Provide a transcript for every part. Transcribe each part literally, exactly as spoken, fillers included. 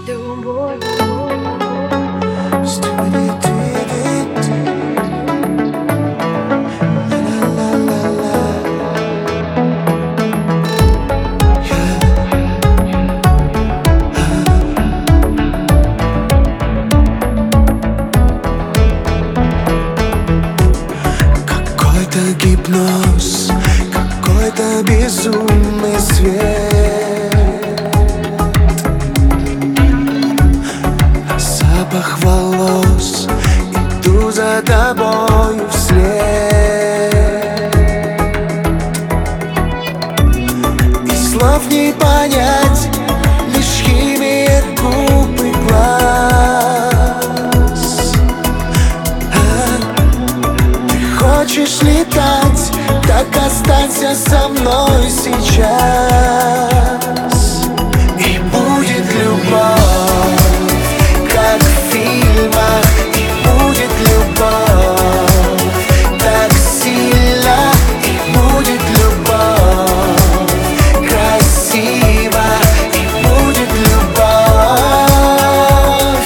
любовь. Какой-то гипноз, какой-то безумный свет, запах волос, иду за тобою вслед. И слов не понять, лишь химия губ и глаз. А, ты хочешь летать, так останься со мной сейчас. И будет любовь, как в фильмах, и будет любовь так сильно, и будет любовь красиво, и будет любовь.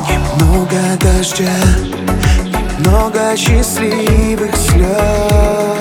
Немного дождя, немного счастливых слез.